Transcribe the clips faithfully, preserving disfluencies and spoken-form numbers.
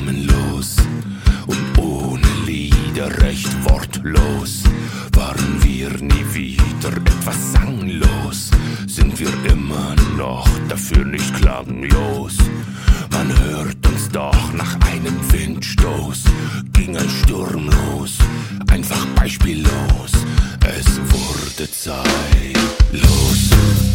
namenlos und ohne Lieder recht wortlos. Waren wir nie wieder etwas sanglos, sind wir immer noch dafür nicht klanglos. Man hört uns doch nach einem Windstoß, ging ein Sturm los, einfach beispiellos. Es wurde Zeit, los.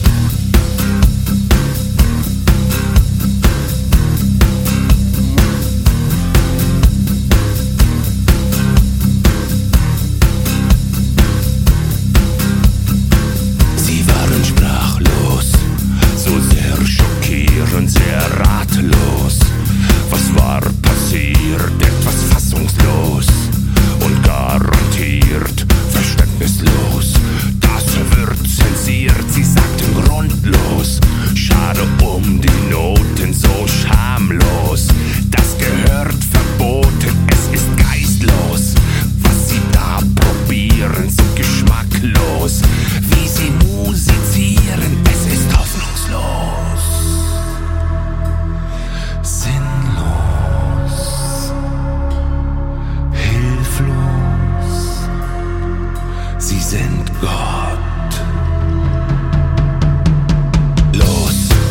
Sehr ratlos. Was war passiert? Etwas fassungslos und garantiert verständnislos. Das wird zensiert, sie sagten grundlos. Schade um die Noten, so schamlos. Das gehört verboten, es ist geistlos. Was sie da probieren, sind geschmacklos. Wie sie musizieren, es ist hoffnungslos. Sie sind Gott. Los.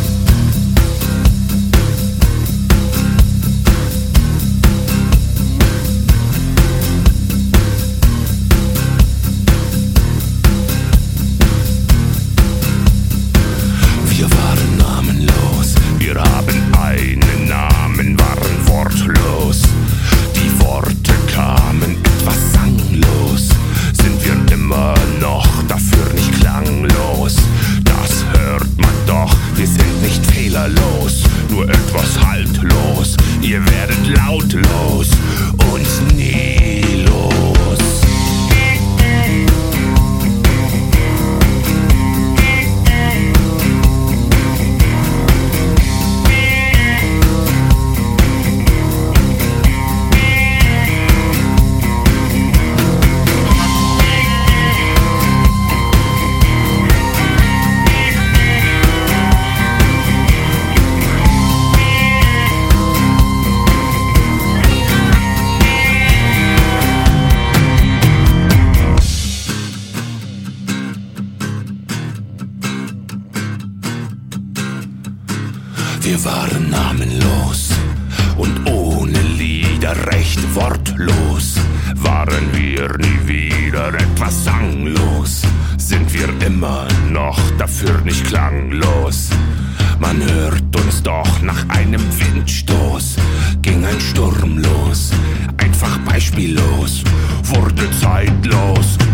Wir waren namenlos, wir haben einen Namen, waren wortlos. Die Worte kamen etwas sanglos. Sind wir immer noch dafür nicht klanglos? Das hört man doch, wir sind nicht fehlerlos, nur etwas haltlos. Ihr werdet lautlos und nie los. Wir waren namenlos und ohne Lieder recht wortlos. Waren wir nie wieder etwas sanglos, sind wir immer noch dafür nicht klanglos. Man hört uns doch nach einem Windstoß, ging ein Sturm los, einfach beispiellos, wurde zeitlos.